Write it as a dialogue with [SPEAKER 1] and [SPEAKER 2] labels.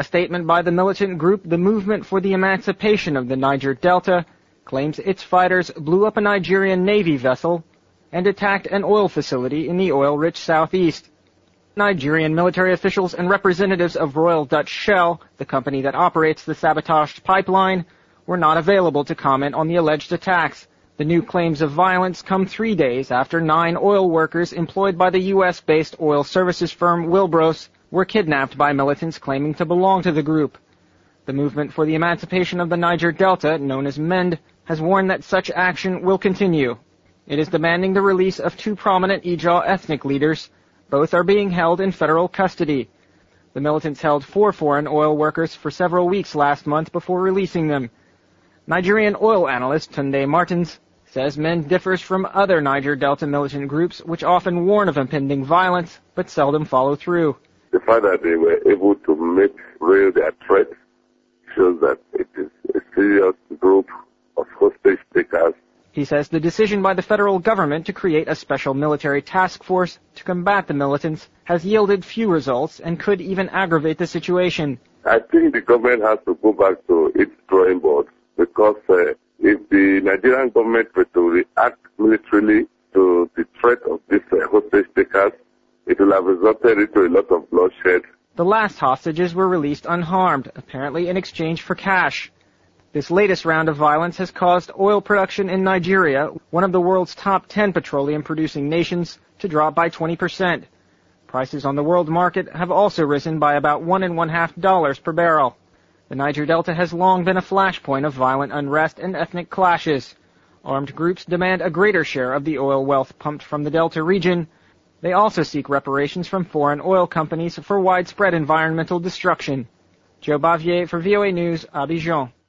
[SPEAKER 1] A statement by the militant group, the Movement for the Emancipation of the Niger Delta, claims its fighters blew up a Nigerian Navy vessel and attacked an oil facility in the oil-rich southeast. Nigerian military officials and representatives of Royal Dutch Shell, the company that operates the sabotaged pipeline, were not available to comment on the alleged attacks. The new claims of violence come 3 days after 9 oil workers employed by the U.S.-based oil services firm Wilbros were kidnapped by militants claiming to belong to the group. The Movement for the Emancipation of the Niger Delta, known as MEND, has warned that such action will continue. It is demanding the release of 2 prominent Ijaw ethnic leaders. Both are being held in federal custody. The militants held 4 foreign oil workers for several weeks last month before releasing them. Nigerian oil analyst Tunde Martins says MEND differs from other Niger Delta militant groups which often warn of impending violence but seldom follow through.
[SPEAKER 2] The fact that they were able to make real their threat shows that it is a serious group of hostage takers.
[SPEAKER 1] He says the decision by the federal government to create a special military task force to combat the militants has yielded few results and could even aggravate the situation.
[SPEAKER 2] I think the government has to go back to its drawing board because if the Nigerian government were to react militarily to the threat of these hostage takers, it will have resulted into a lot of bloodshed.
[SPEAKER 1] The last hostages were released unharmed, apparently in exchange for cash. This latest round of violence has caused oil production in Nigeria, one of the world's top 10 petroleum-producing nations, to drop by 20%. Prices on the world market have also risen by about $1.50 per barrel. The Niger Delta has long been a flashpoint of violent unrest and ethnic clashes. Armed groups demand a greater share of the oil wealth pumped from the Delta region. They also seek reparations from foreign oil companies for widespread environmental destruction. Joe Bavier for VOA News, Abidjan.